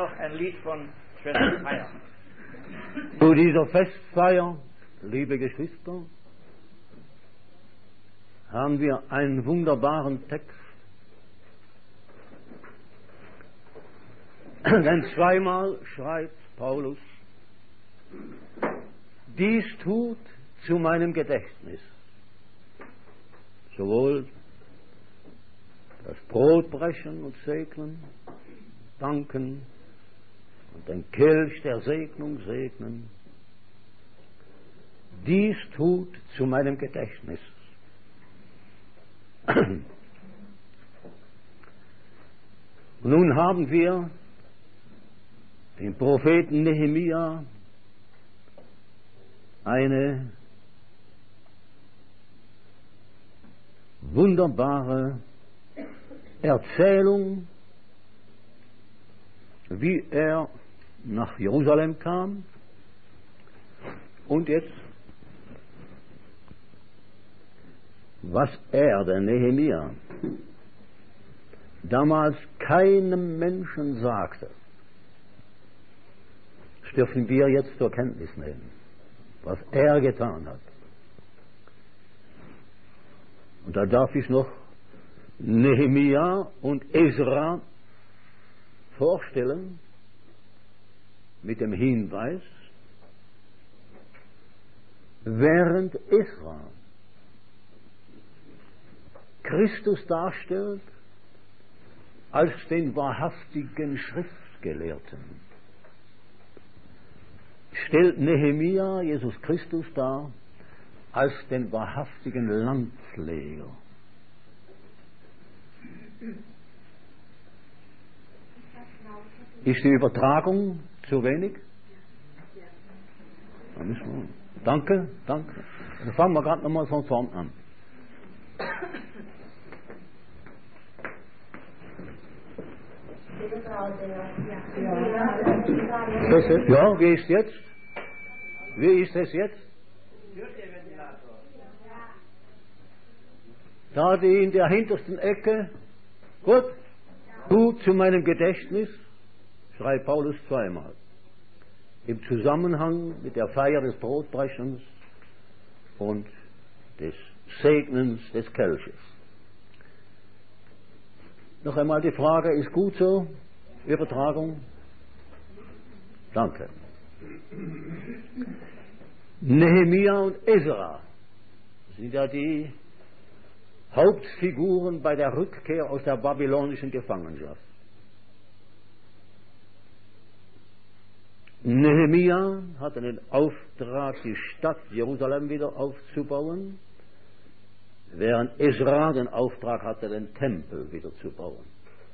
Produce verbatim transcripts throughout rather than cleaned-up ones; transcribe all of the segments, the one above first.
noch ein Lied von Schwester Feier. Zu dieser Festfeier, liebe Geschwister, haben wir einen wunderbaren Text. Denn zweimal schreibt Paulus, dies tut zu meinem Gedächtnis. Sowohl das Brotbrechen und Segnen, danken und den Kelch der Segnung segnen. Dies tut zu meinem Gedächtnis. Nun haben wir den Propheten Nehemia eine wunderbare Erzählung, wie er nach Jerusalem kam und jetzt, was er, der Nehemia, damals keinem Menschen sagte, das dürfen wir jetzt zur Kenntnis nehmen, was er getan hat. Und da darf ich noch Nehemia und Esra vorstellen mit dem Hinweis, während Esra Christus darstellt als den wahrhaftigen Schriftgelehrten, stellt Nehemia Jesus Christus dar als den wahrhaftigen Landpfleger. Ist die Übertragung zu wenig? Danke, danke. Dann fangen wir gerade nochmal von vorn an. Ja, wie ist jetzt? Wie ist es jetzt? Da die in der hintersten Ecke, gut, du zu meinem Gedächtnis, schreibt Paulus zweimal, im Zusammenhang mit der Feier des Brotbrechens und des Segnens des Kelches. Noch einmal die Frage, ist gut so? Übertragung? Danke. Nehemia und Esra sind ja die Hauptfiguren bei der Rückkehr aus der babylonischen Gefangenschaft. Nehemia hatte den Auftrag, die Stadt Jerusalem wieder aufzubauen, während Esra den Auftrag hatte, den Tempel wieder zu bauen.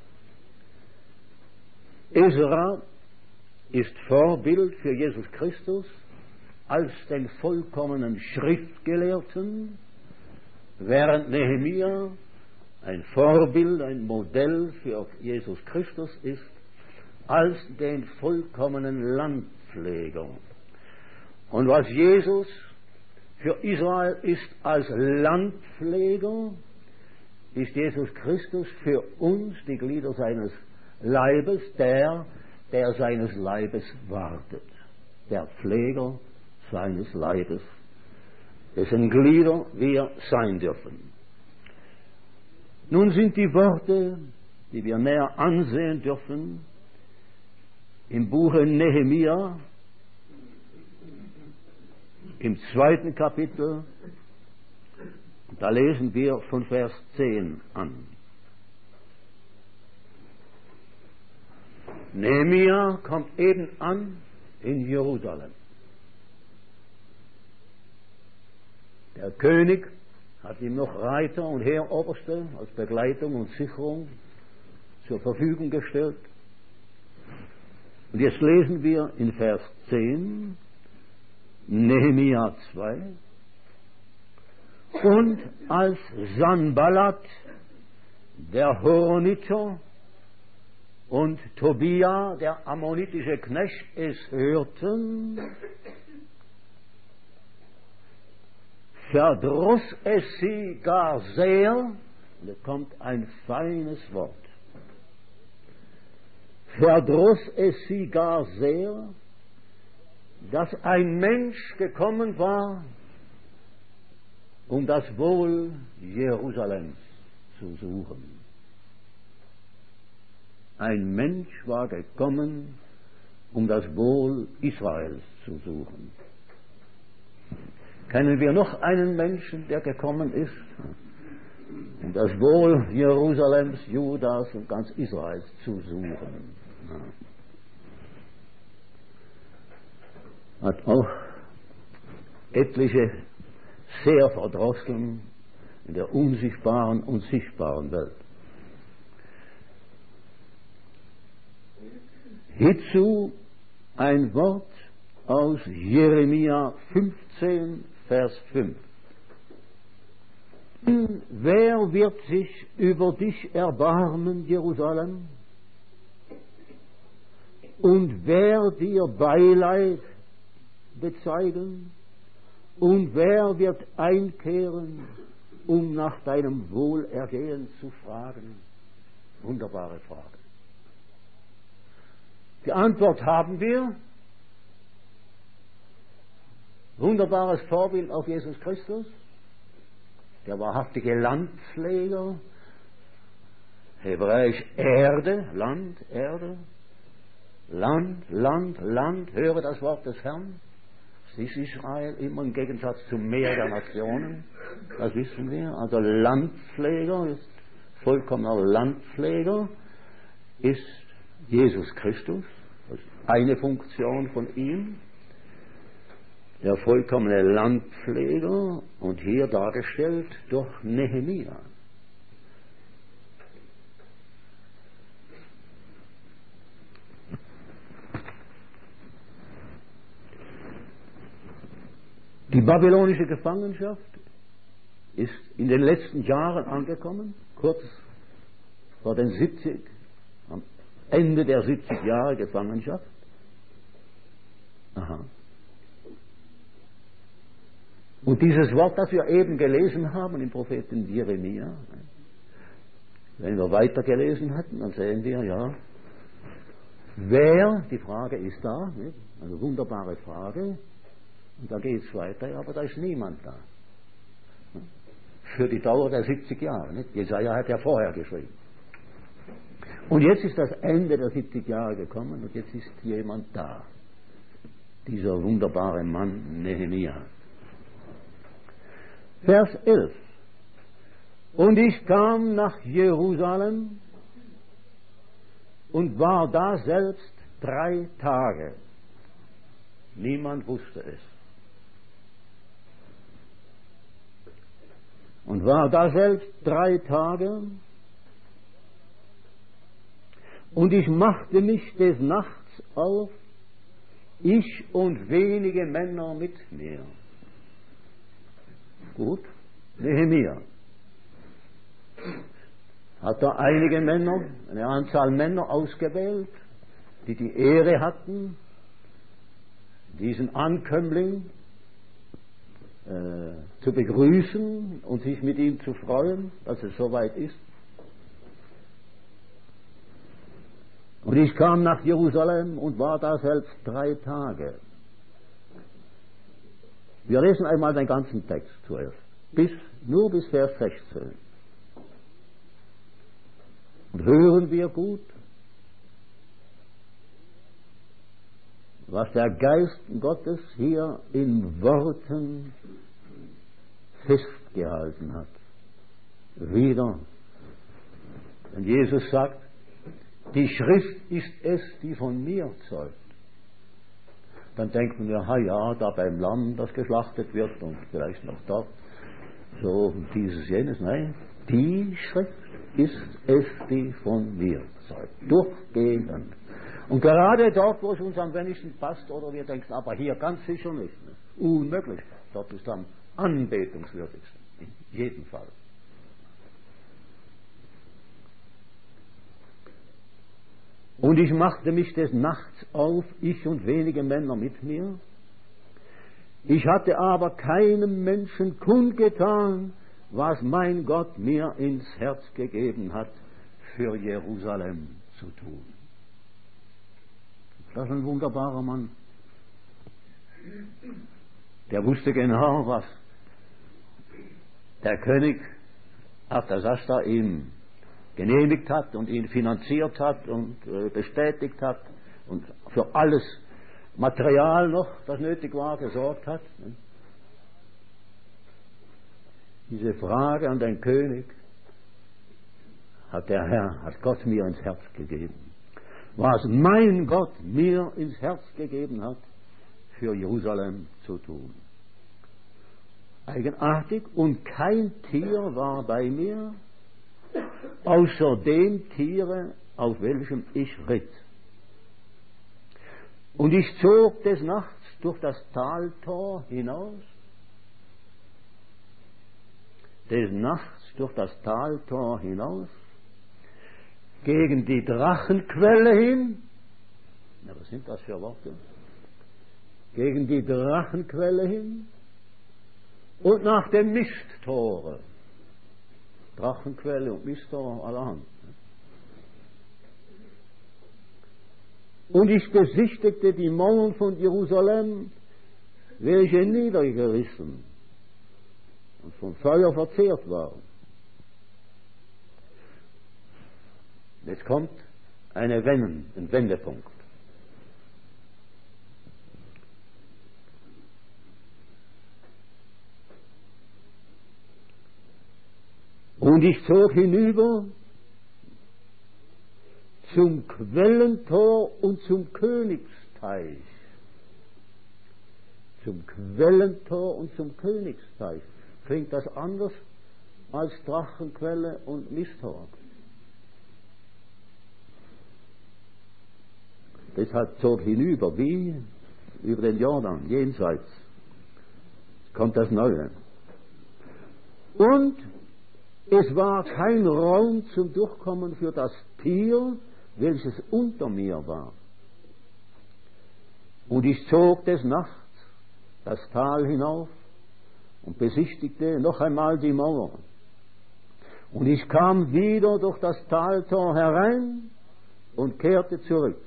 Esra ist Vorbild für Jesus Christus als den vollkommenen Schriftgelehrten, während Nehemia ein Vorbild, ein Modell für Jesus Christus ist als den vollkommenen Landpfleger. Und was Jesus für Israel ist als Landpfleger, ist Jesus Christus für uns, die Glieder seines Leibes, der, der seines Leibes wartet. Der Pfleger seines Leibes, dessen Glieder wir sein dürfen. Nun sind die Worte, die wir näher ansehen dürfen, im Buche Nehemia, im zweiten Kapitel, da lesen wir von Vers zehn an. Nehemia kommt eben an in Jerusalem. Der König hat ihm noch Reiter und Heeroberste als Begleitung und Sicherung zur Verfügung gestellt. Und jetzt lesen wir in Vers zehn, Nehemia zwei, und als Sanballat, der Horoniter, und Tobia, der ammonitische Knecht, es hörten, verdross es sie gar sehr, und es kommt ein feines Wort, verdross es sie gar sehr, dass ein Mensch gekommen war, um das Wohl Jerusalems zu suchen. Ein Mensch war gekommen, um das Wohl Israels zu suchen. Kennen wir noch einen Menschen, der gekommen ist, um das Wohl Jerusalems, Judas und ganz Israels zu suchen? Hat auch etliche sehr verdrossen in der unsichtbaren und sichtbaren Welt. Hierzu ein Wort aus Jeremia fünfzehn, Vers fünf. Wer wird sich über dich erbarmen, Jerusalem? Und wer dir Beileid bezeigen? Und wer wird einkehren, um nach deinem Wohlergehen zu fragen? Wunderbare Frage. Die Antwort haben wir. Wunderbares Vorbild auf Jesus Christus, der wahrhaftige Landpfleger, hebräisch Erde, Land, Erde, Land, Land, Land, höre das Wort des Herrn. Es ist Israel immer im Gegensatz zum Meer der Nationen, das wissen wir. Also Landpfleger ist vollkommener Landpfleger, ist Jesus Christus, das ist eine Funktion von ihm. Der vollkommene Landpfleger und hier dargestellt durch Nehemia. Die babylonische Gefangenschaft ist in den letzten Jahren angekommen, kurz vor den siebzig, am Ende der siebzig Jahre Gefangenschaft. Aha. Und dieses Wort, das wir eben gelesen haben im Propheten Jeremia, wenn wir weiter gelesen hatten, dann sehen wir, ja, wer, die Frage ist da, nicht? Eine wunderbare Frage, und da geht es weiter, aber da ist niemand da. Für die Dauer der siebzig Jahre, nicht? Jesaja hat ja vorher geschrieben. Und jetzt ist das Ende der siebzig Jahre gekommen und jetzt ist jemand da. Dieser wunderbare Mann Nehemia. Vers elf. Und ich kam nach Jerusalem und war da selbst drei Tage. Niemand wusste es. Und war da selbst drei Tage. Und ich machte mich des Nachts auf, ich und wenige Männer mit mir. Gut, Nehemia hat da einige Männer, eine Anzahl Männer ausgewählt, die die Ehre hatten, diesen Ankömmling äh, zu begrüßen und sich mit ihm zu freuen, dass es soweit ist. Und ich kam nach Jerusalem und war da selbst drei Tage. Wir lesen einmal den ganzen Text zuerst, bis, nur bis Vers sechzehn. Und hören wir gut, was der Geist Gottes hier in Worten festgehalten hat. Wieder, wenn Jesus sagt, die Schrift ist es, die von mir zeugt. Dann denken wir, ha ja, da beim Lamm, das geschlachtet wird und vielleicht noch dort, so dieses, jenes. Nein, die Schrift ist es, die von mir zeugt. Durchgehend. Und gerade dort, wo es uns am wenigsten passt, oder wir denken, aber hier ganz sicher nicht. Ne? Unmöglich. Dort ist es am anbetungswürdigsten. In jedem Fall. Und ich machte mich des Nachts auf, ich und wenige Männer mit mir. Ich hatte aber keinem Menschen kundgetan, was mein Gott mir ins Herz gegeben hat, für Jerusalem zu tun. Das ist ein wunderbarer Mann. Der wusste genau, was der König Artasasta ihm genehmigt hat und ihn finanziert hat und äh, bestätigt hat und für alles Material noch, das nötig war, gesorgt hat. Diese Frage an den König hat der Herr, hat Gott mir ins Herz gegeben. Was mein Gott mir ins Herz gegeben hat, für Jerusalem zu tun. Eigenartig, und kein Tier war bei mir, außer dem Tiere, auf welchem ich ritt. Und ich zog des Nachts durch das Taltor hinaus, des Nachts durch das Taltor hinaus, gegen die Drachenquelle hin. Na, was sind das für Worte? Gegen die Drachenquelle hin und nach dem Misttore. Drachenquelle und Misttor allerhand. Und ich besichtigte die Mauern von Jerusalem, welche niedergerissen und vom Feuer verzehrt waren. Jetzt kommt eine Wende, ein Wendepunkt. Und ich zog hinüber zum Quellentor und zum Königsteich. Zum Quellentor und zum Königsteich. Klingt das anders als Drachenquelle und Misttor? Deshalb zog hinüber, wie über den Jordan, jenseits. Kommt das Neue. Und es war kein Raum zum Durchkommen für das Tier, welches unter mir war. Und ich zog des Nachts das Tal hinauf und besichtigte noch einmal die Mauer. Und ich kam wieder durch das Taltor herein und kehrte zurück.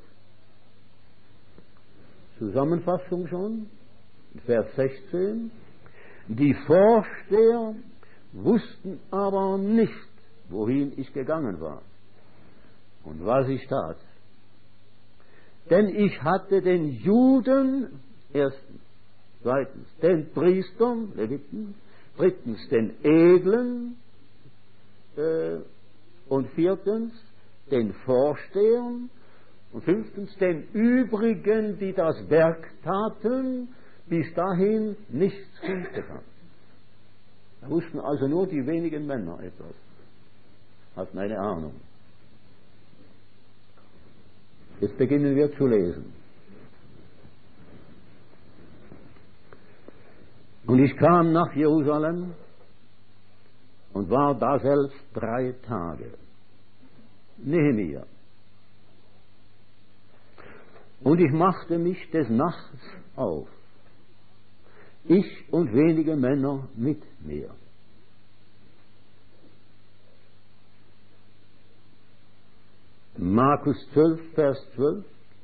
Zusammenfassung schon, Vers sechzehn. Die Vorsteher wussten aber nicht, wohin ich gegangen war und was ich tat. Denn ich hatte den Juden, erstens, zweitens, den Priestern, Leviten, drittens, den Edlen äh, und viertens, den Vorstehern und fünftens, den übrigen, die das Werk taten, bis dahin nichts kundgetan. Da wussten also nur die wenigen Männer etwas, hatten eine Ahnung. Jetzt beginnen wir zu lesen. Und ich kam nach Jerusalem und war da selbst drei Tage. Nehemia. Und ich machte mich des Nachts auf. Ich und wenige Männer mit mir. Markus zwölf, Vers zwölf.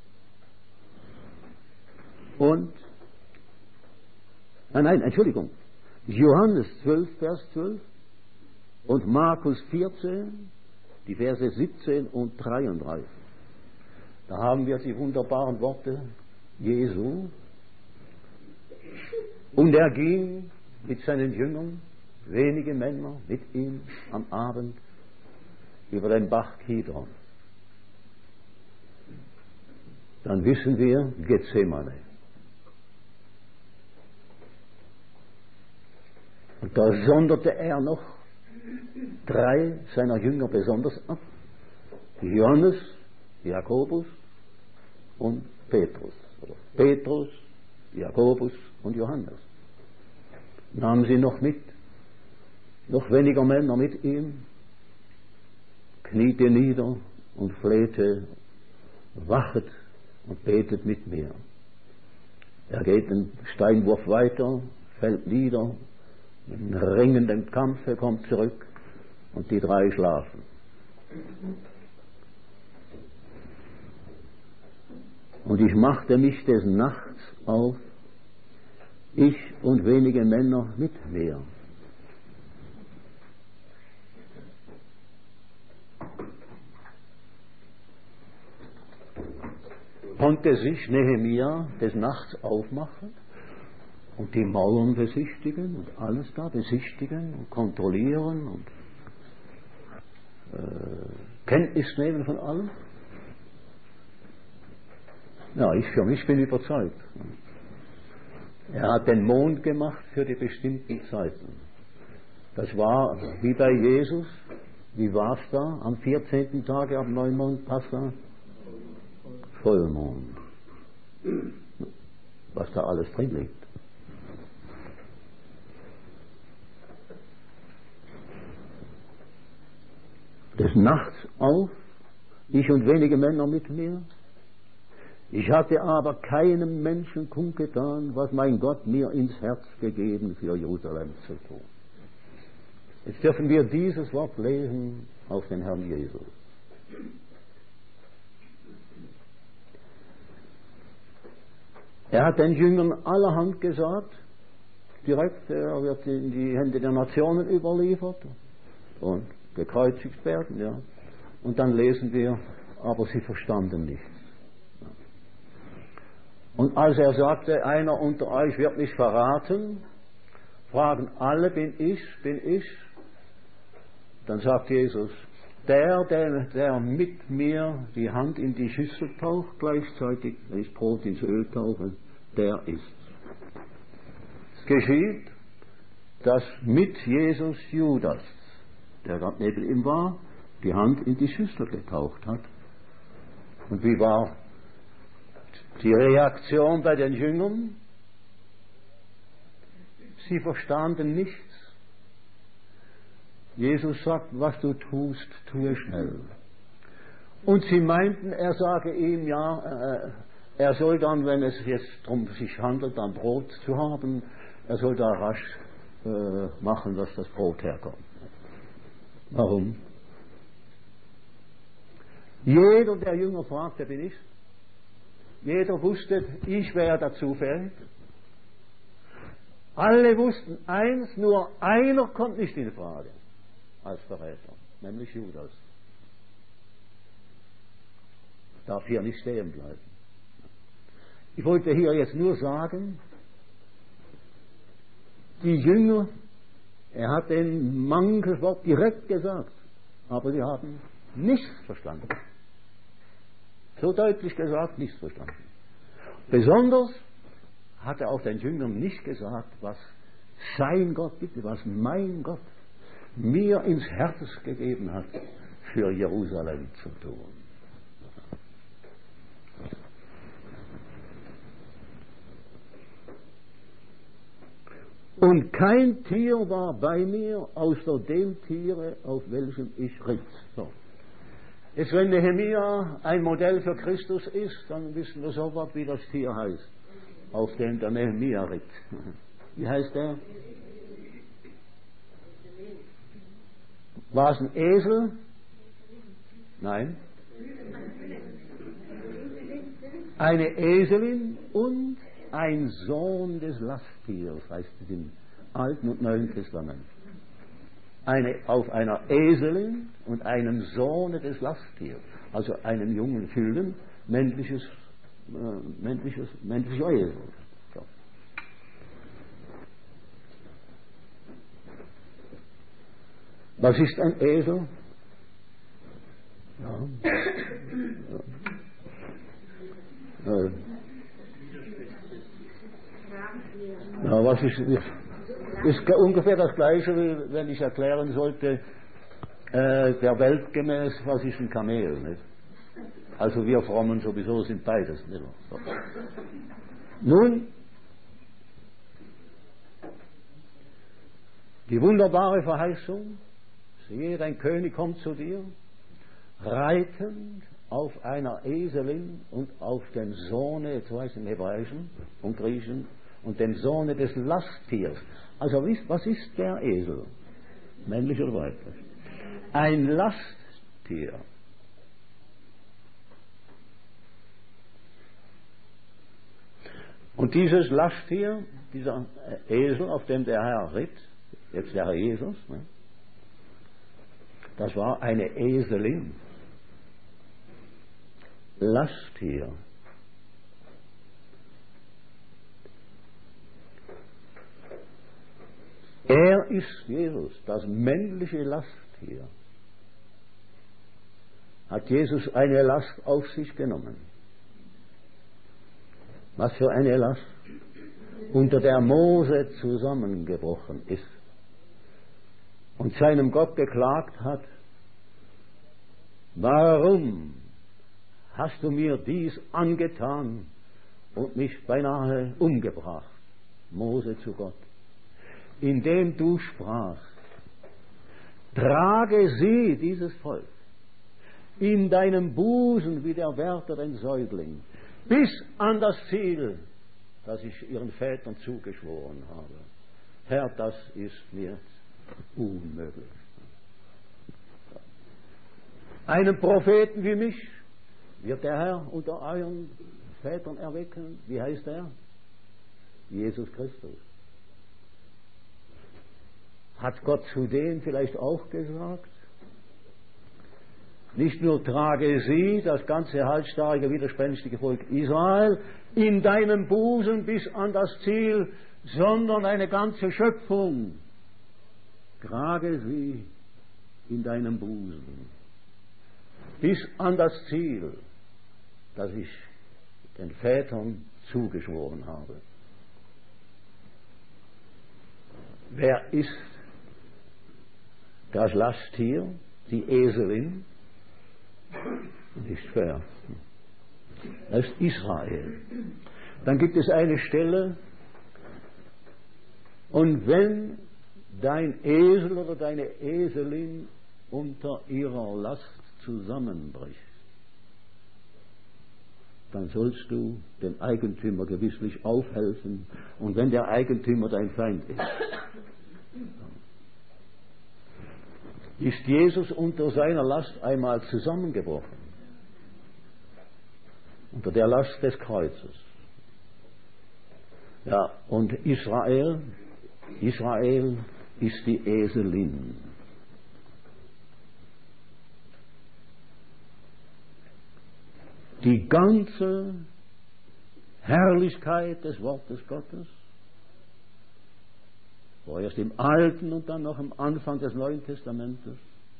Und, ah nein, Entschuldigung, Johannes zwölf, Vers zwölf und Markus vierzehn, die Verse siebzehn und dreiunddreißig. Da haben wir die wunderbaren Worte Jesu. Und er ging mit seinen Jüngern, wenige Männer mit ihm am Abend über den Bach Kidron. Dann wissen wir Gethsemane. Und da sonderte er noch drei seiner Jünger besonders ab. Johannes, Jakobus und Petrus. Oder Petrus, Jakobus und Johannes. Nahmen sie noch mit, noch weniger Männer mit ihm, kniete nieder und flehte, wachet und betet mit mir. Er geht den Steinwurf weiter, fällt nieder, mit einem ringenden Kampfe kommt zurück und die drei schlafen. Und ich machte mich des Nachts auf, ich und wenige Männer mit mir. Konnte sich Nehemia des Nachts aufmachen und die Mauern besichtigen und alles da besichtigen und kontrollieren und äh, Kenntnis nehmen von allem? Ja, ich für mich bin überzeugt. Er hat den Mond gemacht für die bestimmten Zeiten. Das war wie bei Jesus. Wie war es da am vierzehnten Tage am Neumond Passa? Vollmond. Was da alles drin liegt. Des Nachts auf, ich und wenige Männer mit mir. Ich hatte aber keinem Menschen kundgetan, was mein Gott mir ins Herz gegeben, für Jerusalem zu tun. Jetzt dürfen wir dieses Wort lesen auf den Herrn Jesus. Er hat den Jüngern allerhand gesagt, direkt, er wird in die Hände der Nationen überliefert und gekreuzigt werden, ja. Und dann lesen wir, aber sie verstanden nichts. Und als er sagte, einer unter euch wird mich verraten, fragen alle, bin ich, bin ich, dann sagt Jesus, der, der, der mit mir die Hand in die Schüssel taucht, gleichzeitig, wenn ich Brot ins Öl tauche, der ist. Es geschieht, dass mit Jesus Judas, der gerade neben ihm war, die Hand in die Schüssel getaucht hat. Und wie war die Reaktion bei den Jüngern? Sie verstanden nichts. Jesus sagt, was du tust, tue schnell. Und sie meinten, er sage ihm, ja, äh, er soll dann, wenn es jetzt darum sich handelt, dann Brot zu haben, er soll da rasch äh, machen, dass das Brot herkommt. Warum? Jeder der Jünger fragte, bin ich? Jeder wusste, ich wäre dazu fähig. Alle wussten eins, nur einer kommt nicht in Frage als Verräter, nämlich Judas. Darf hier nicht stehen bleiben. Ich wollte hier jetzt nur sagen, die Jünger, er hat den manches Wort direkt gesagt, aber sie haben nichts verstanden. So deutlich gesagt, nichts verstanden. Besonders hat er auch den Jüngern nicht gesagt, was sein Gott, bitte, was mein Gott mir ins Herz gegeben hat, für Jerusalem zu tun. Und kein Tier war bei mir, außer dem Tiere, auf welchem ich ritt. So. Jetzt, wenn Nehemia ein Modell für Christus ist, dann wissen wir sofort, wie das Tier heißt, auf dem der Nehemia ritt. Wie heißt der? War es ein Esel? Nein. Eine Eselin und ein Sohn des Lasttiers, heißt es im Alten und Neuen Testament. Eine, auf einer Eselin und einem Sohne des Lasttiers, also einem jungen Füllen, männliches, äh, männliches, männlicher Esel. So. Was ist ein Esel? Ja. Ja. Äh. Ja, was ist, ist ungefähr das Gleiche, wie wenn ich erklären sollte, äh, der Welt gemäß, was ist ein Kamel, nicht? Also wir Frommen sowieso sind beides, nicht? So. Nun, die wunderbare Verheißung, siehe, dein König kommt zu dir, reitend auf einer Eselin und auf dem Sohne, jetzt weiß ich im Hebräischen und Griechischen, und dem Sohne des Lasttiers. Also was ist der Esel? Männlich oder weiblich? Ein Lasttier. Und dieses Lasttier, dieser Esel, auf dem der Herr ritt, jetzt der Herr Jesus, ne, das war eine Eselin. Lasttier. Er ist Jesus, das männliche Lasttier. Hat Jesus eine Last auf sich genommen. Was für eine Last, unter der Mose zusammengebrochen ist und seinem Gott geklagt hat: Warum hast du mir dies angetan und mich beinahe umgebracht? Mose zu Gott, indem du sprachst: Trage sie, dieses Volk, in deinem Busen wie der Wärter den Säugling, bis an das Ziel, das ich ihren Vätern zugeschworen habe. Herr, das ist mir unmöglich. Einen Propheten wie mich wird der Herr unter euren Vätern erwecken. Wie heißt er? Jesus Christus. Hat Gott zu denen vielleicht auch gesagt? Nicht nur trage sie, das ganze halsstarrige, widerspenstige Volk Israel, in deinem Busen bis an das Ziel, sondern eine ganze Schöpfung. Trage sie in deinem Busen bis an das Ziel, das ich den Vätern zugeschworen habe. Wer ist das Lasttier, die Eselin? Nicht fair. Das ist Israel. Dann gibt es eine Stelle: Und wenn dein Esel oder deine Eselin unter ihrer Last zusammenbricht, dann sollst du dem Eigentümer gewisslich aufhelfen, und wenn der Eigentümer dein Feind ist. Ist Jesus unter seiner Last einmal zusammengebrochen, unter der Last des Kreuzes. Ja, und Israel, Israel ist die Eselin. Die ganze Herrlichkeit des Wortes Gottes, vorerst im Alten und dann noch am Anfang des Neuen Testamentes,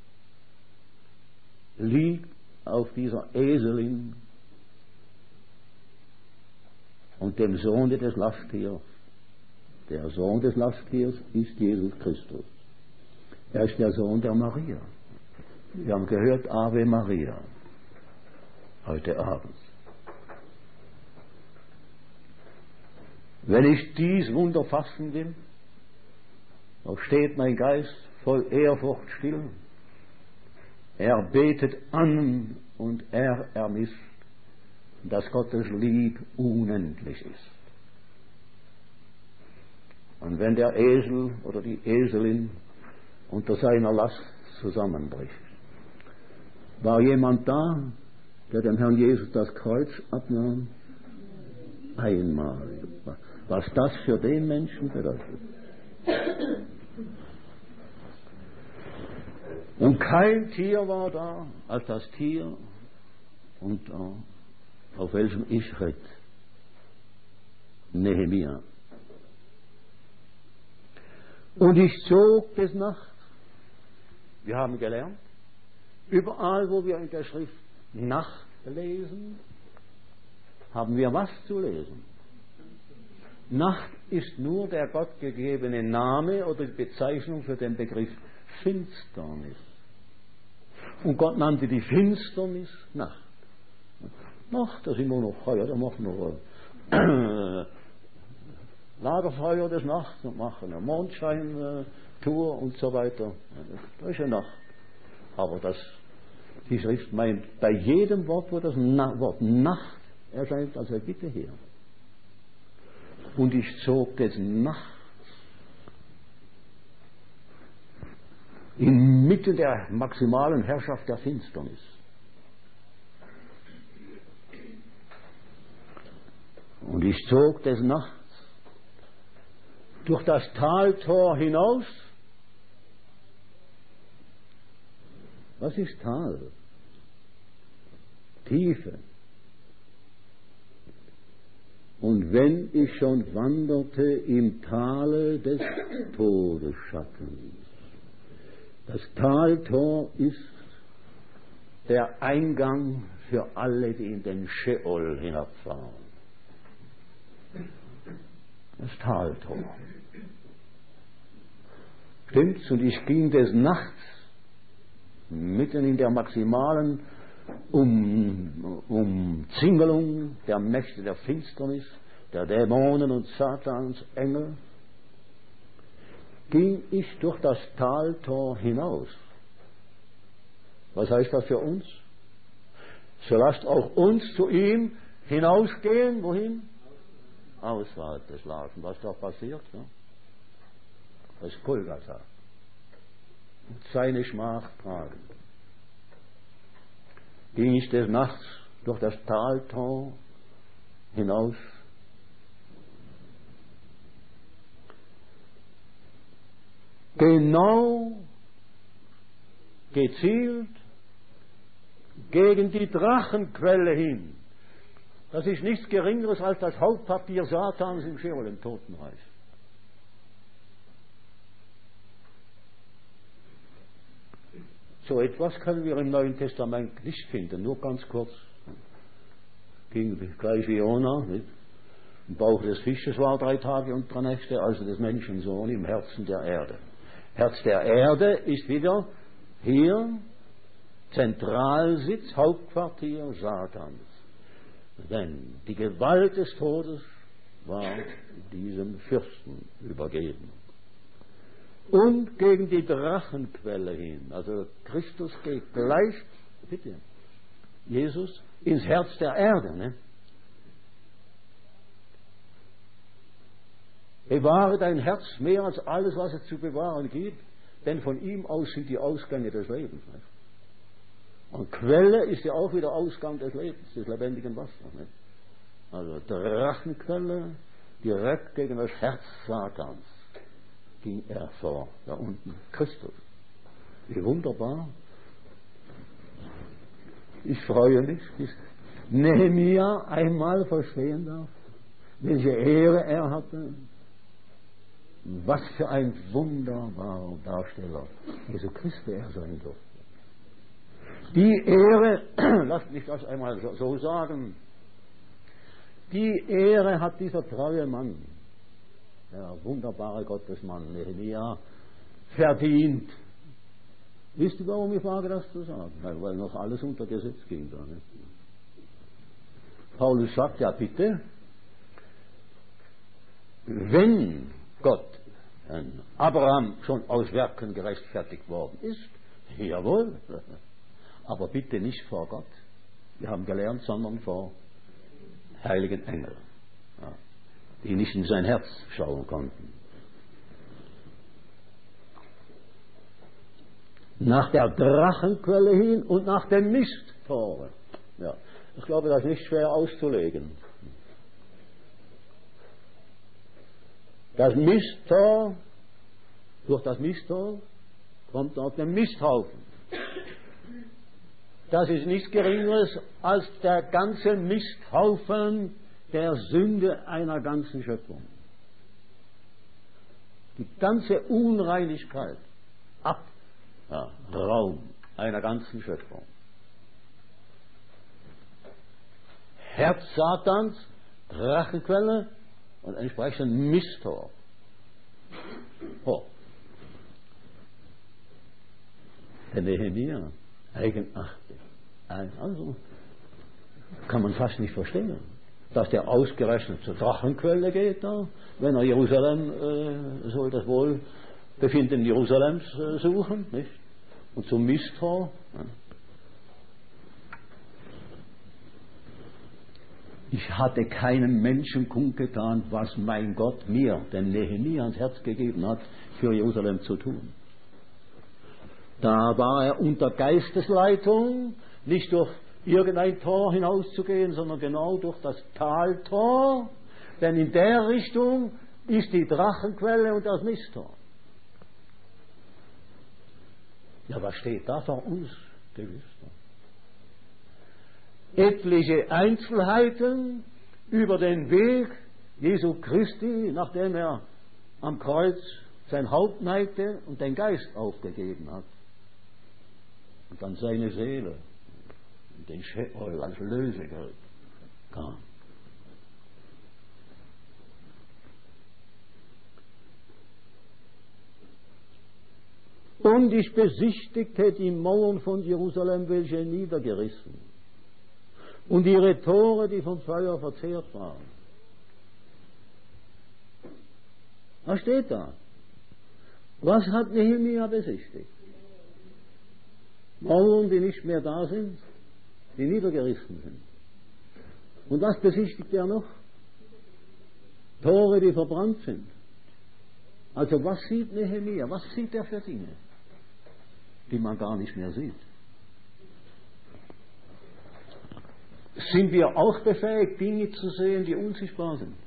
liegt auf dieser Eselin und dem Sohn des Lasttiers. Der Sohn des Lasttiers ist Jesus Christus. Er ist der Sohn der Maria. Wir haben gehört Ave Maria heute Abend. Wenn ich dies Wunder fassen will, so steht mein Geist voll Ehrfurcht still. Er betet an und er ermisst, dass Gottes Lieb unendlich ist. Und wenn der Esel oder die Eselin unter seiner Last zusammenbricht, war jemand da, der dem Herrn Jesus das Kreuz abnahm? Einmal. Was das für den Menschen bedeutet. Und kein Tier war da als das Tier, und uh, auf welchem ich ritt. Nehemia. Und ich zog des Nachts. Wir haben gelernt, überall, wo wir in der Schrift Nacht lesen, haben wir was zu lesen. Nacht ist nur der Gott gegebene Name oder die Bezeichnung für den Begriff Finsternis. Und Gott nannte die Finsternis Nacht. Nacht, da sind wir noch Feuer, da machen wir äh, Lagerfeuer des Nachts und machen eine Mondscheintour äh, und so weiter. Das ist ja Nacht. Aber das, die Schrift meint, bei jedem Wort, wo das Na- Wort Nacht erscheint, also bitte her. Und ich zog des Nachts inmitten der maximalen Herrschaft der Finsternis. Und ich zog des Nachts durch das Taltor hinaus. Was ist Tal? Tiefe. Und wenn ich schon wanderte im Tale des Todesschattens, das Taltor ist der Eingang für alle, die in den Scheol hinabfahren. Das Taltor. Stimmt's? Und ich ging des Nachts mitten in der maximalen um, Umzingelung der Mächte der Finsternis, der Dämonen und Satans Engel, ging ich durch das Taltor hinaus. Was heißt das für uns? So lasst auch uns zu ihm hinausgehen. Wohin? Außerhalb des Lagers. Was da passiert? Ne? Das ist Golgatha. Und seine Schmach tragen. Ging ich des Nachts durch das Taltor hinaus. Genau gezielt gegen die Drachenquelle hin. Das ist nichts Geringeres als das Hauptquartier Satans im Scheol, im Totenreich. So etwas können wir im Neuen Testament nicht finden, nur ganz kurz. Ging gleich wie Jona, nicht? Im Bauch des Fisches war drei Tage und drei Nächte, also des Menschensohn im Herzen der Erde. Herz der Erde ist wieder hier Zentralsitz, Hauptquartier Satans. Denn die Gewalt des Todes war diesem Fürsten übergeben. Und gegen die Drachenquelle hin. Also Christus geht gleich, bitte, Jesus, ins Herz der Erde. Ne? Bewahre dein Herz mehr als alles, was es zu bewahren gibt, denn von ihm aus sind die Ausgänge des Lebens. Ne? Und Quelle ist ja auch wieder Ausgang des Lebens, des lebendigen Wassers. Ne? Also Drachenquelle direkt gegen das Herz Satans ging er vor, da unten, Christus. Wie wunderbar. Ich freue mich, bis Nehemia einmal verstehen darf, welche Ehre er hatte. Was für ein wunderbarer Darsteller Jesu Christi er sein durfte. Die Ehre, lasst mich das einmal so, so sagen, die Ehre hat dieser treue Mann, der wunderbare Gottesmann Nehemia, verdient. Wisst ihr, warum ich wage, das zu sagen? Weil, weil noch alles unter Gesetz ging da. Nicht? Paulus sagt, ja bitte, wenn Gott an Abraham schon aus Werken gerechtfertigt worden ist, jawohl, aber bitte nicht vor Gott. Wir haben gelernt, sondern vor heiligen Engeln, ja, die nicht in sein Herz schauen konnten. Nach der Drachenquelle hin und nach dem Misttore. Ja, ich glaube, das ist nicht schwer auszulegen. Das Misttor, durch das Misttor kommt dort der Misthaufen. Das ist nichts Geringeres als der ganze Misthaufen der Sünde einer ganzen Schöpfung. Die ganze Unreinigkeit, Ab, ja, Raum einer ganzen Schöpfung. Herz Satans, Drachenquelle und entsprechend Misttor. Oh. Der Nehemia, eigenartig. Also kann man fast nicht verstehen, dass der ausgerechnet zur Drachenquelle geht, da, wenn er Jerusalem, äh, soll das Wohlbefinden Jerusalems äh, suchen, nicht? Und zum Misttor. Ja. Ich hatte keinem Menschen kundgetan, was mein Gott mir, den Nehemia, ans Herz gegeben hat, für Jerusalem zu tun. Da war er unter Geistesleitung, nicht durch irgendein Tor hinauszugehen, sondern genau durch das Taltor, denn in der Richtung ist die Drachenquelle und das Misttor. Ja, was steht da vor uns? Gewiss. Etliche Einzelheiten über den Weg Jesu Christi, nachdem er am Kreuz sein Haupt neigte und den Geist aufgegeben hat. Und dann seine Seele und den Scheol als Lösegeld kam. Und ich besichtigte die Mauern von Jerusalem, welche niedergerissen, und ihre Tore, die vom Feuer verzehrt waren. Was steht da? Was hat Nehemia besichtigt? Mauern, die nicht mehr da sind, die niedergerissen sind. Und was besichtigt er noch? Tore, die verbrannt sind. Also was sieht Nehemia? Was sieht er für Dinge, die man gar nicht mehr sieht? Sind wir auch befähigt, Dinge zu sehen, die unsichtbar sind?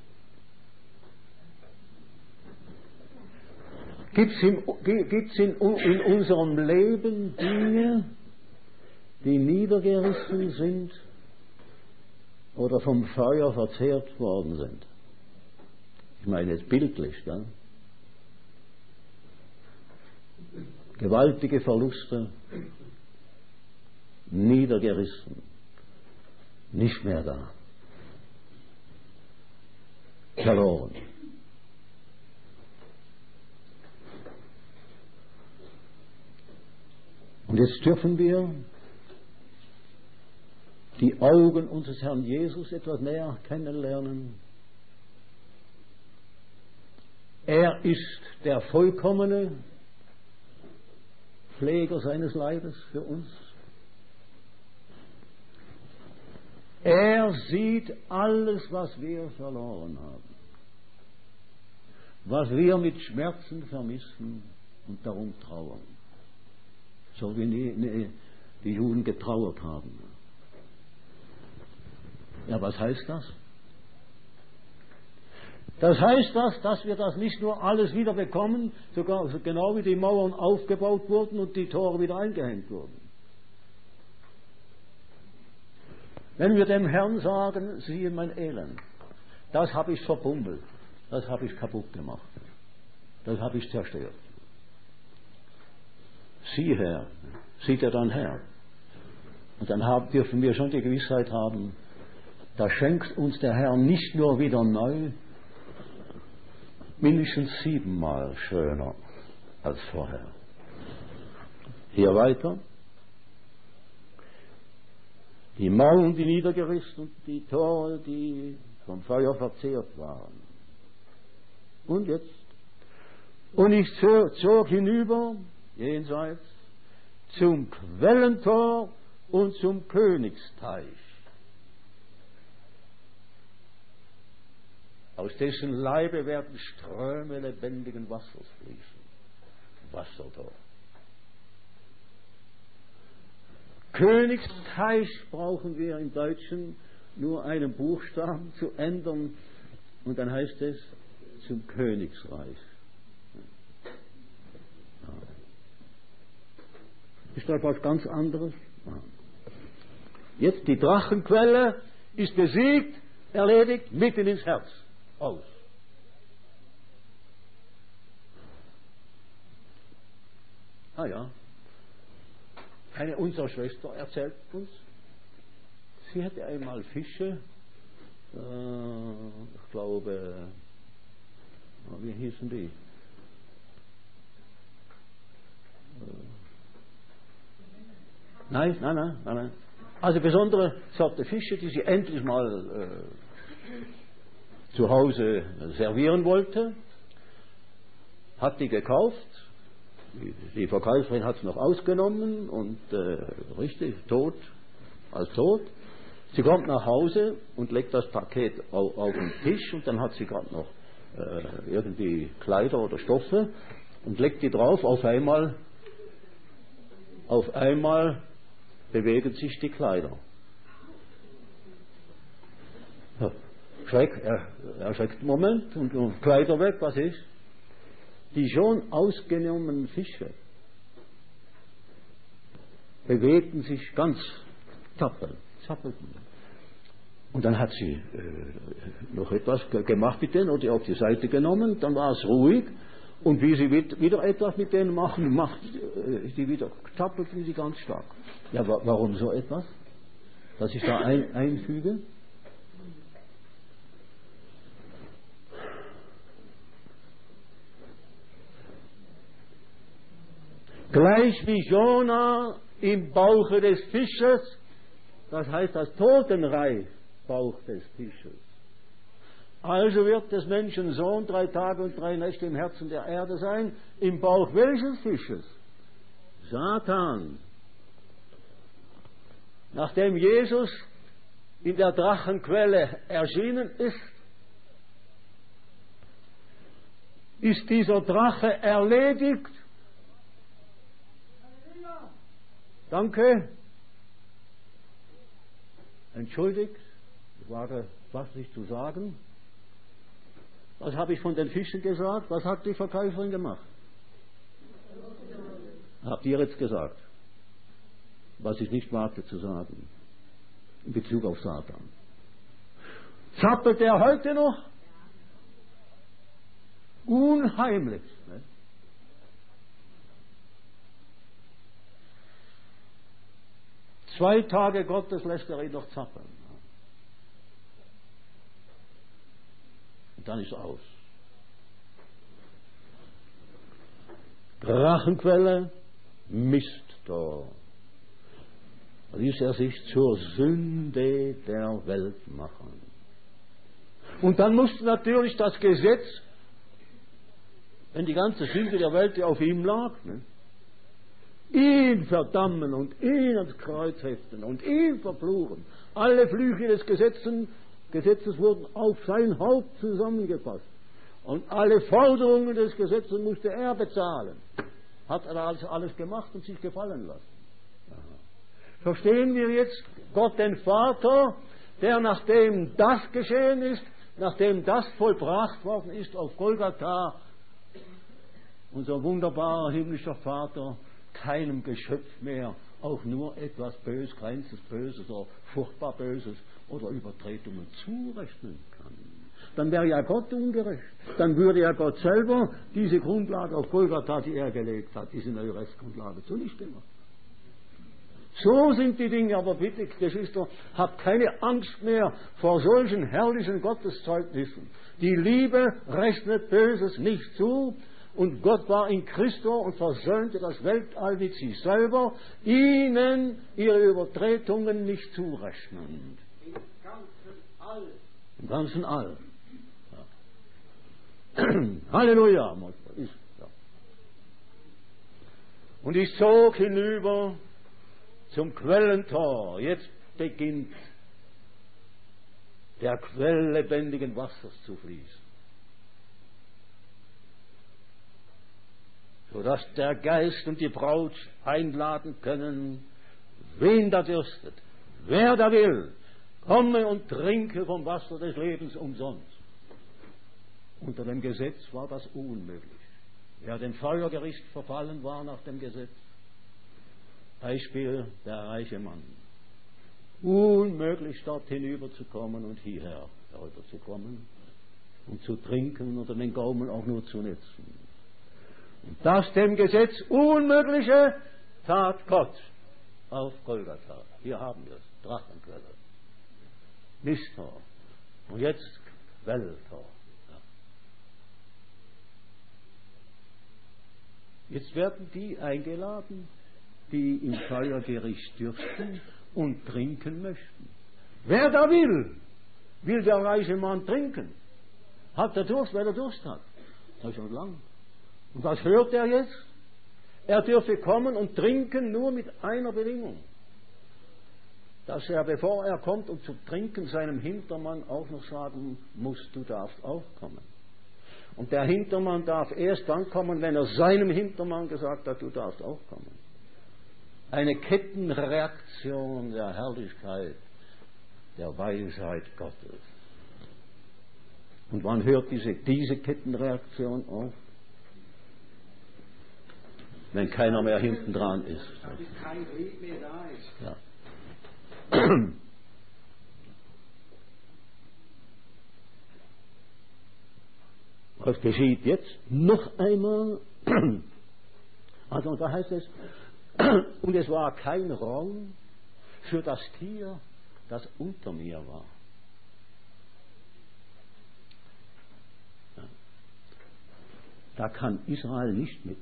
Gibt es in, gibt's in, in unserem Leben Dinge, die niedergerissen sind oder vom Feuer verzehrt worden sind? Ich meine jetzt bildlich, gell? Gewaltige Verluste, niedergerissen, nicht mehr da, verloren. Und jetzt dürfen wir die Augen unseres Herrn Jesus etwas näher kennenlernen. Er ist der vollkommene Pfleger seines Leibes für uns. Er sieht alles, was wir verloren haben, was wir mit Schmerzen vermissen und darum trauern, so wie die, die Juden getrauert haben. Ja, was heißt das? Das heißt das, dass wir das nicht nur alles wieder bekommen, sogar genau wie die Mauern aufgebaut wurden und die Tore wieder eingehängt wurden. Wenn wir dem Herrn sagen, siehe mein Elend, das habe ich verbummelt, das habe ich kaputt gemacht, das habe ich zerstört. Sieh her, sieht er dann her. Und dann haben, dürfen wir schon die Gewissheit haben, da schenkt uns der Herr nicht nur wieder neu, mindestens siebenmal schöner als vorher. Hier weiter. Die Mauern, die niedergerissen und die Tore, die vom Feuer verzehrt waren. Und jetzt? Und ich zog hinüber, jenseits, zum Quellentor und zum Königsteich, aus dessen Leibe werden Ströme lebendigen Wassers fließen. Wassertor. Königsteich brauchen wir im Deutschen nur einen Buchstaben zu ändern und dann heißt es zum Königsreich. Ja. Ist das was ganz anderes? Ja. Jetzt die Drachenquelle ist besiegt, erledigt, mitten ins Herz. Aus. Ah ja. Eine unserer Schwester erzählt uns, sie hätte einmal Fische, äh, ich glaube, wie hießen die? Äh, nein, nein, nein, nein, nein. Also besondere Sorte Fische, die sie endlich mal äh, zu Hause servieren wollte, hat die gekauft. Die, die Verkäuferin hat es noch ausgenommen und äh, richtig tot, als tot. Sie kommt nach Hause und legt das Paket auf, auf den Tisch und dann hat sie gerade noch äh, irgendwie Kleider oder Stoffe und legt die drauf. Auf einmal, auf einmal bewegen sich die Kleider. Ja, schreckt, er, er schreckt einen Moment und, und Kleider weg, was ist? Die schon ausgenommenen Fische bewegten sich ganz tapfer, zappelten. Und dann hat sie äh, noch etwas gemacht mit denen oder auf die Seite genommen, dann war es ruhig. Und wie sie wieder etwas mit denen machen, macht äh, die wieder, zappelten sie ganz stark. Ja, wa warum so etwas? Dass ich da ein, einfüge? Gleich wie Jona im Bauche des Fisches, das heißt das Totenreich, Bauch des Fisches. Also wird des Menschen Sohn drei Tage und drei Nächte im Herzen der Erde sein, im Bauch welches Fisches? Satan. Nachdem Jesus in der Drachenquelle erschienen ist, ist dieser Drache erledigt. Danke. Entschuldigt, ich wage fast nicht zu sagen. Was habe ich von den Fischen gesagt? Was hat die Verkäuferin gemacht? Habt ihr jetzt gesagt? Was ich nicht wagte zu sagen. In Bezug auf Satan. Zappelt er heute noch? Unheimlich. Ne? Zwei Tage Gottes lässt er ihn noch zappeln. Und dann ist aus. Drachenquelle, Misttor. Ließ er sich zur Sünde der Welt machen. Und dann musste natürlich das Gesetz, wenn die ganze Sünde der Welt auf ihm lag, ne, ihn verdammen und ihn ans Kreuz heften und ihn verfluchen. Alle Flüche des Gesetzes, Gesetzes wurden auf sein Haupt zusammengefasst. Und alle Forderungen des Gesetzes musste er bezahlen. Hat er also alles gemacht und sich gefallen lassen. Aha. Verstehen wir jetzt Gott den Vater, der nachdem das geschehen ist, nachdem das vollbracht worden ist auf Golgatha, unser wunderbarer himmlischer Vater, keinem Geschöpf mehr auch nur etwas Böses, kleinstes Böses oder furchtbar Böses oder Übertretungen zurechnen kann. Dann wäre ja Gott ungerecht. Dann würde ja Gott selber diese Grundlage auf Golgatha, die er gelegt hat, diese neue Rechtsgrundlage zunichte machen. So sind die Dinge, aber bitte, Geschwister, habt keine Angst mehr vor solchen herrlichen Gotteszeugnissen. Die Liebe rechnet Böses nicht zu. Und Gott war in Christo und versöhnte das Weltall mit sich selber, ihnen ihre Übertretungen nicht zurechnend. Im ganzen All. Im ganzen All. Ja. Halleluja. Ja. Und ich zog hinüber zum Quellentor. Jetzt beginnt der Quell lebendigen Wassers zu fließen. Sodass der Geist und die Braut einladen können, wen da dürstet, wer da will, komme und trinke vom Wasser des Lebens umsonst. Unter dem Gesetz war das unmöglich. Wer dem Feuergericht verfallen war nach dem Gesetz, Beispiel der reiche Mann, unmöglich dort hinüberzukommen und hierher herüberzukommen und zu trinken oder den Gaumen auch nur zu nützen. Und das dem Gesetz Unmögliche tat Gott auf Golgatha. Hier haben wir es, Drachenquelle. Misttor. Und jetzt Quelltor. Ja. Jetzt werden die eingeladen, die im Feuergericht dürsten und trinken möchten. Wer da will, will der reiche Mann trinken. Hat er Durst, weil er Durst hat. Das ist schon lang. Und was hört er jetzt? Er dürfe kommen und trinken nur mit einer Bedingung. Dass er, bevor er kommt, um zu trinken, seinem Hintermann auch noch sagen muss, du darfst auch kommen. Und der Hintermann darf erst dann kommen, wenn er seinem Hintermann gesagt hat, du darfst auch kommen. Eine Kettenreaktion der Herrlichkeit, der Weisheit Gottes. Und wann hört diese, diese Kettenreaktion auf? Wenn keiner mehr hinten dran ist. Dass kein Krieg mehr da ist. Ja. Was geschieht jetzt? Noch einmal. Also da heißt es, und es war kein Raum für das Tier, das unter mir war. Ja. Da kann Israel nicht mit.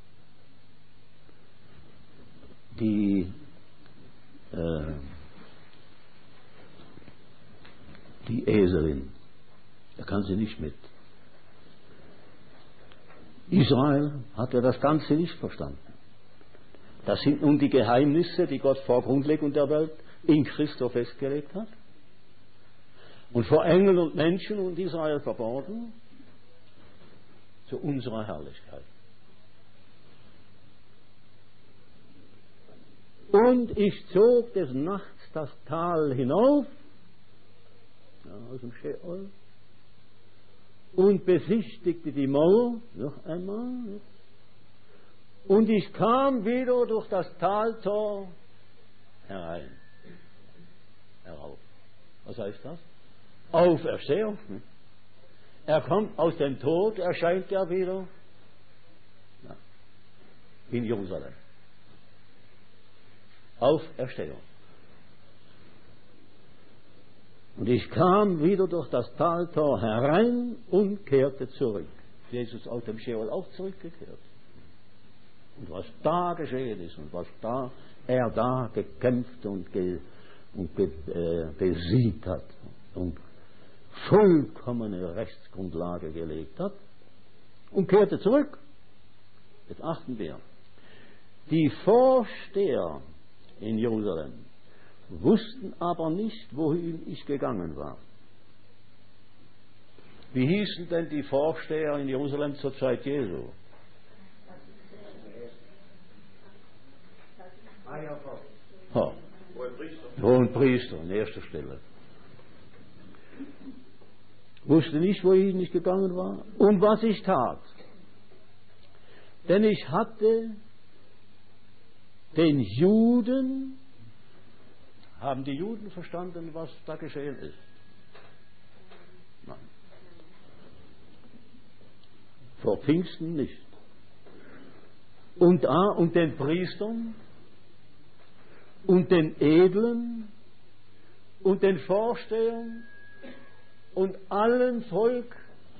Die, äh, die Eselin, da kann sie nicht mit. Israel hat ja das Ganze nicht verstanden. Das sind nun die Geheimnisse, die Gott vor Grundlegung der Welt in Christus festgelegt hat und vor Engeln und Menschen und Israel verborgen zu unserer Herrlichkeit. Und ich zog des Nachts das Tal hinauf, ja, aus dem Scheol, und besichtigte die Mauer noch einmal. Und ich kam wieder durch das Taltor herein, herauf. Was heißt das? Auferstehung. Er kommt aus dem Tod, erscheint er wieder ja, in Jerusalem. Auferstehung. Und ich kam wieder durch das Taltor herein und kehrte zurück. Jesus aus dem Scheol auch zurückgekehrt. Und was da geschehen ist und was da er da gekämpft und, ge, und ge, äh, besiegt hat und vollkommene Rechtsgrundlage gelegt hat und kehrte zurück. Jetzt achten wir. Die Vorsteher in Jerusalem wussten aber nicht, wohin ich gegangen war. Wie hießen denn die Vorsteher in Jerusalem zur Zeit Jesu? Ha. Hohen Priester an erster Stelle. Wusste nicht, wohin ich gegangen war und was ich tat. Denn ich hatte den Juden, haben die Juden verstanden, was da geschehen ist? Nein. Vor Pfingsten nicht. Und, ah, und den Priestern und den Edlen und den Vorstehern und allem Volk,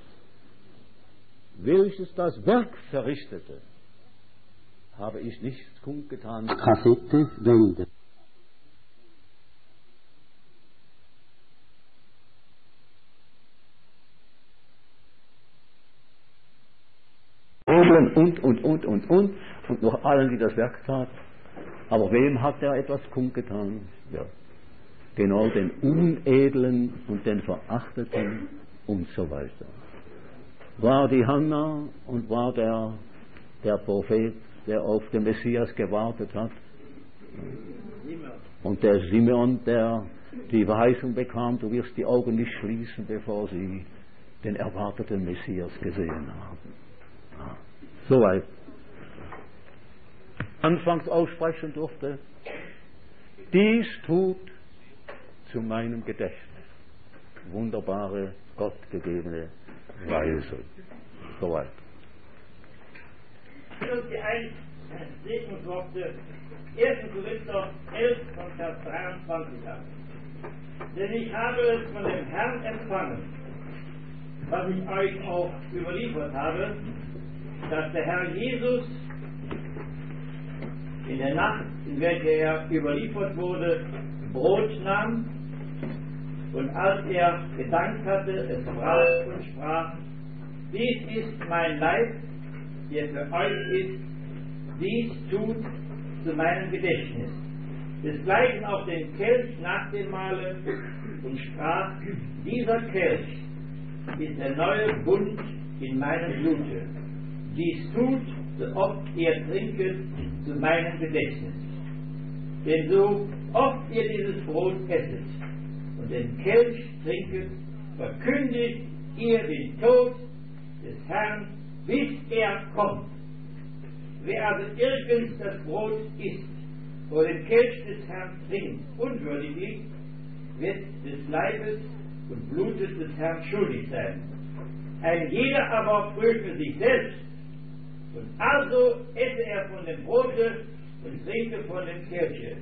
welches das Werk verrichtete, habe ich nichts kundgetan. Kassette wenden. Und, und, und, und, und, und noch allen, die das Werk taten. Aber wem hat er etwas kundgetan? Ja, genau den Unedlen und den Verachteten und so weiter. War die Hannah und war der, der Prophet, der auf den Messias gewartet hat. Und der Simeon, der die Verheißung bekam, du wirst die Augen nicht schließen, bevor sie den erwarteten Messias gesehen haben. Ja. Soweit. Anfangs aussprechen durfte, dies tut zu meinem Gedächtnis. Wunderbare, gottgegebene Weise. Soweit. Und die ein Segnungsworte erster Korinther elf von Vers dreiundzwanzig an. Denn ich habe es von dem Herrn empfangen, was ich euch auch überliefert habe, dass der Herr Jesus in der Nacht, in welcher er überliefert wurde, Brot nahm und als er gedankt hatte, es brach und sprach, dies ist mein Leib, der für euch ist, dies tut zu meinem Gedächtnis. Desgleichen auch den Kelch nach dem Mahle und sprach, dieser Kelch ist der neue Bund in meinem Blute. Dies tut, so oft ihr trinket, zu meinem Gedächtnis. Denn so oft ihr dieses Brot esset und den Kelch trinket, verkündigt ihr den Tod des Herrn, bis er kommt. Wer also irgend das Brot isst oder den Kelch des Herrn trinkt, unwürdiglich, wird des Leibes und Blutes des Herrn schuldig sein. Ein jeder aber prüfe sich selbst, und also esse er von dem Brote und trinke von dem Kelche.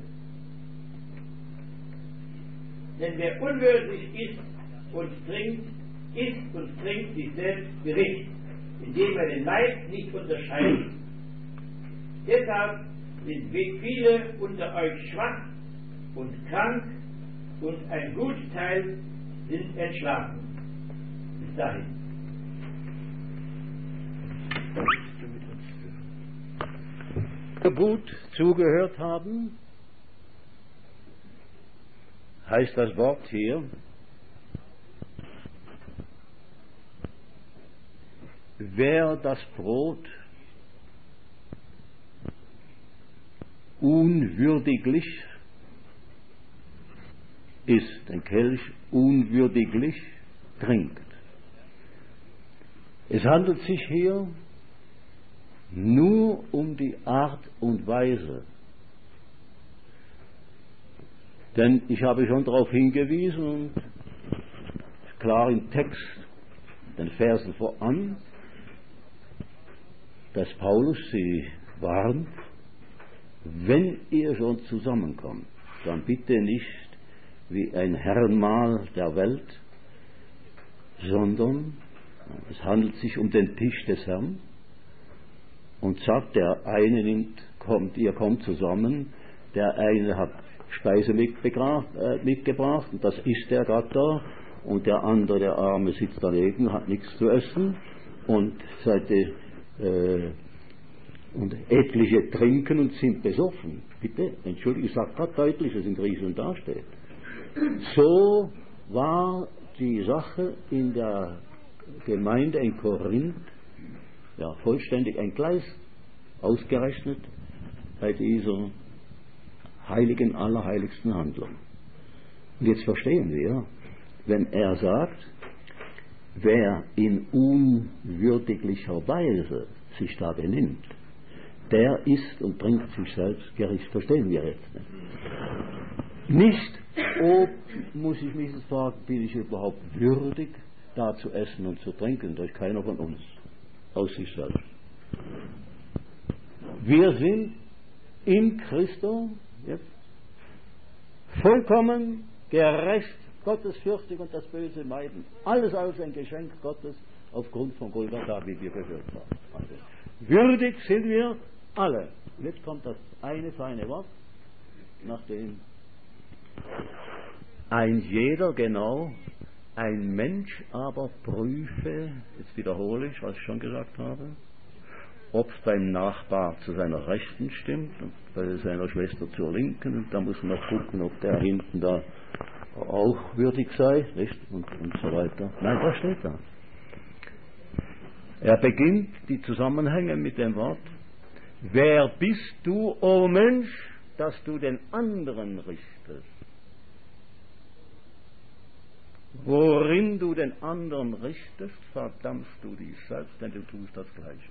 Denn wer unwürdig isst und trinkt, isst und trinkt sich selbst Gericht, indem er den Leib nicht unterscheidet. Deshalb sind viele unter euch schwach und krank, und ein Gutteil sind entschlafen. Bis dahin. Gut zugehört haben, heißt das Wort hier, wer das Brot unwürdiglich isst, den Kelch unwürdiglich trinkt. Es handelt sich hier nur um die Art und Weise. Denn ich habe schon darauf hingewiesen und klar im Text, den Versen voran, dass Paulus sie warnt, wenn ihr schon zusammenkommt, dann bitte nicht wie ein Herrenmahl der Welt, sondern es handelt sich um den Tisch des Herrn, und sagt, der eine nimmt, kommt, ihr kommt zusammen, der eine hat Speise mitgebracht, äh, mitgebracht und das isst er gerade da, und der andere, der Arme, sitzt daneben, hat nichts zu essen, und seid äh, und etliche trinken und sind besoffen. Bitte, entschuldige, ich sage gerade deutlich, was in Griechenland da steht. So war die Sache in der Gemeinde in Korinth, ja, vollständig entgleist, ausgerechnet bei dieser heiligen, allerheiligsten Handlung. Und jetzt verstehen wir, wenn er sagt, wer in unwürdiglicher Weise sich da benimmt, der isst und trinkt sich selbst Gericht. Verstehen wir jetzt nicht. Nicht, ob, muss ich mich fragen, bin ich überhaupt würdig, da zu essen und zu trinken, durch keiner von uns, aus sich selbst. Wir sind in Christo jetzt vollkommen gerecht, gottesfürchtig und das Böse meiden. Alles als ein Geschenk Gottes aufgrund von Golgatha, wie wir gehört haben. Also, würdig sind wir alle. Und jetzt kommt das eine feine Wort, nachdem ein jeder, genau, ein Mensch aber prüfe, jetzt wiederhole ich, was ich schon gesagt habe, ob es beim Nachbar zu seiner Rechten stimmt und bei seiner Schwester zur Linken, und da muss man noch gucken, ob der hinten da auch würdig sei, nicht? Und, und so weiter. Nein, was steht da? Er beginnt die Zusammenhänge mit dem Wort, wer bist du, o Mensch, dass du den anderen richtest? Worin du den anderen richtest, verdammst du dich selbst, denn du tust das Gleiche.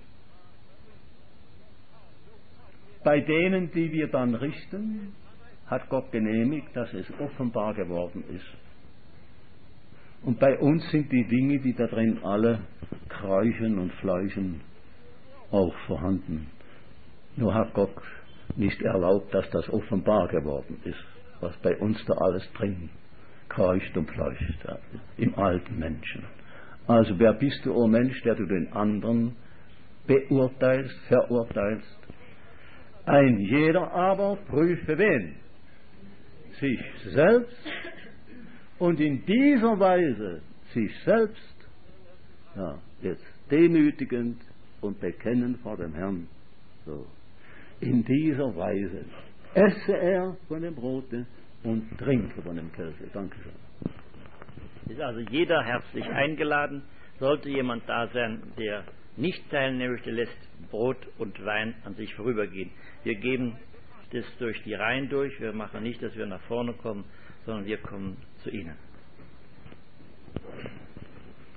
Bei denen, die wir dann richten, hat Gott genehmigt, dass es offenbar geworden ist. Und bei uns sind die Dinge, die da drin alle kräuchen und fleuchen, auch vorhanden. Nur hat Gott nicht erlaubt, dass das offenbar geworden ist, was bei uns da alles drin kreucht und fleucht, ja, im alten Menschen. Also wer bist du, o Mensch, der du den anderen beurteilst, verurteilst? Ein jeder aber prüfe wen? Sich selbst, und in dieser Weise sich selbst, ja, jetzt demütigend und bekennend vor dem Herrn. So. In dieser Weise esse er von dem Brote und trinke von dem Kelche. Dankeschön. Ist also jeder herzlich eingeladen. Sollte jemand da sein, der nicht teilnehmen möchte, lässt Brot und Wein an sich vorübergehen. Wir geben das durch die Reihen durch. Wir machen nicht, dass wir nach vorne kommen, sondern wir kommen zu Ihnen.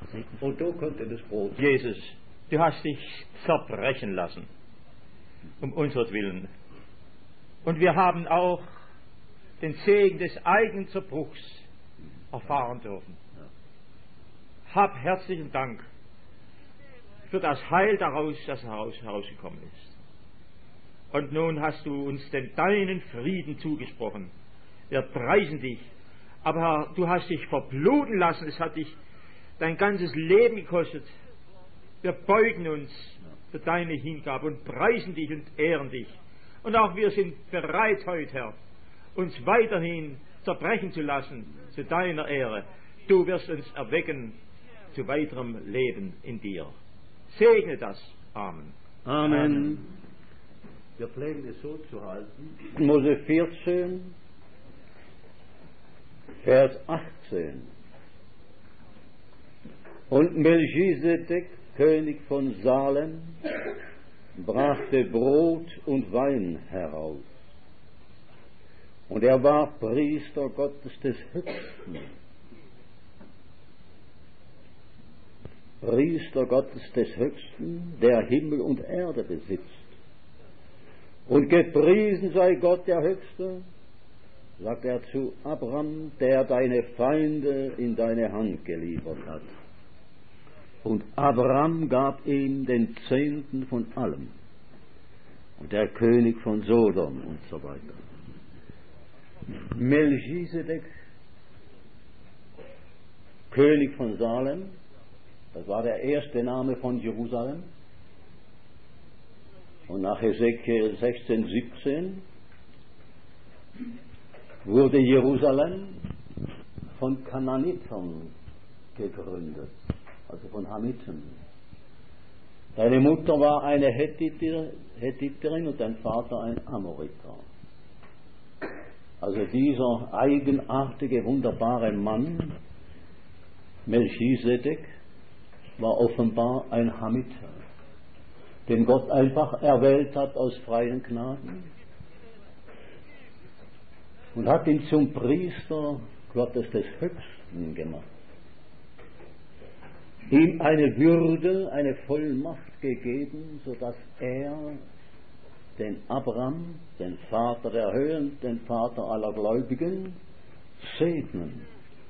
Und da konnte das Brot. Jesus, du hast dich zerbrechen lassen, um unseretwillen. Und wir haben auch den Segen des eigenen Zerbruchs erfahren dürfen. Hab herzlichen Dank für das Heil daraus, das heraus, herausgekommen ist. Und nun hast du uns den deinen Frieden zugesprochen. Wir preisen dich. Aber Herr, du hast dich verbluten lassen. Es hat dich dein ganzes Leben gekostet. Wir beugen uns für deine Hingabe und preisen dich und ehren dich. Und auch wir sind bereit heute, Herr, uns weiterhin zerbrechen zu lassen zu deiner Ehre. Du wirst uns erwecken zu weiterem Leben in dir. Segne das. Amen. Amen. Amen. Wir pflegen es so zu halten. Mose vierzehn, Vers achtzehn. Und Melchisedek, König von Salem, brachte Brot und Wein heraus. Und er war Priester Gottes des Höchsten. Priester Gottes des Höchsten, der Himmel und Erde besitzt. Und gepriesen sei Gott der Höchste, sagt er zu Abraham, der deine Feinde in deine Hand geliefert hat. Und Abraham gab ihm den Zehnten von allem. Und der König von Sodom und so weiter. Melchisedek, König von Salem, das war der erste Name von Jerusalem. Und nach Hesekiel sechzehn, siebzehn wurde Jerusalem von Kanaanitern gegründet, also von Hamiten. Deine Mutter war eine Hethiterin und dein Vater ein Amoriter. Also dieser eigenartige, wunderbare Mann, Melchisedek, war offenbar ein Hamiter, den Gott einfach erwählt hat aus freien Gnaden und hat ihn zum Priester Gottes des Höchsten gemacht. Ihm eine Würde, eine Vollmacht gegeben, sodass er den Abraham, den Vater der Höhen, den Vater aller Gläubigen, segnen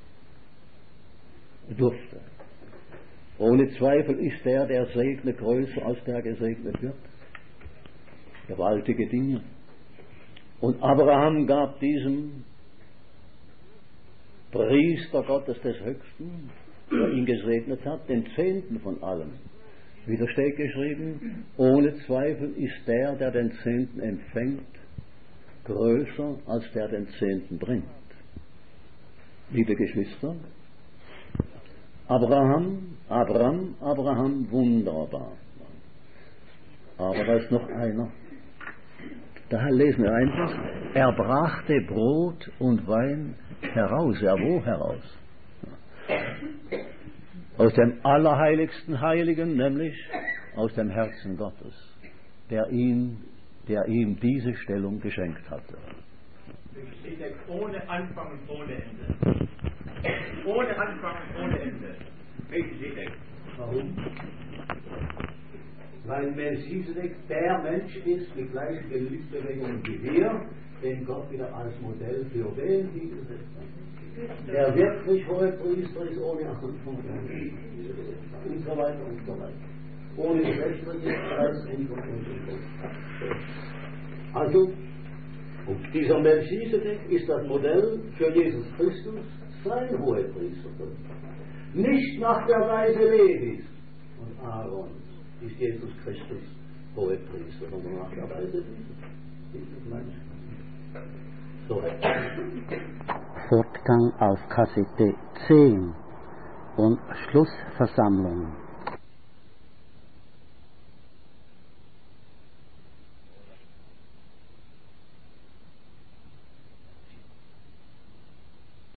durfte. Ohne Zweifel ist der, der segnet, größer als der gesegnet wird. Gewaltige Dinge. Und Abraham gab diesem Priester Gottes des Höchsten, der ihn gesegnet hat, den Zehnten von allem. Wieder steht geschrieben, ohne Zweifel ist der, der den Zehnten empfängt, größer als der den Zehnten bringt. Liebe Geschwister, Abraham, Abraham, Abraham, wunderbar. Aber da ist noch einer. Daher lesen wir einfach, er brachte Brot und Wein heraus. Ja, wo heraus? Aus dem allerheiligsten Heiligen, nämlich aus dem Herzen Gottes, der ihm, der ihm diese Stellung geschenkt hatte. Ohne Anfang und ohne Ende. Ohne Anfang und ohne Ende. Melchisedek. Warum? Weil Melchisedek der Mensch ist mit gleichen Gelübdebewegungen wie wir, den Gott wieder als Modell für wen hingesetzt hat. Der wirklich hohe Priester ist ohne Anfang und so weiter und so weiter. Ohne Geschlechtsregister und so weiter. Also, und dieser Melchisedek ist das Modell für Jesus Christus, sein Hohepriestertum. Nicht nach der Weise Levis und Aarons ist Jesus Christus Hohepriester, sondern nach der Weise Levis. So. Fortgang auf Kassette zehn und Schlussversammlung.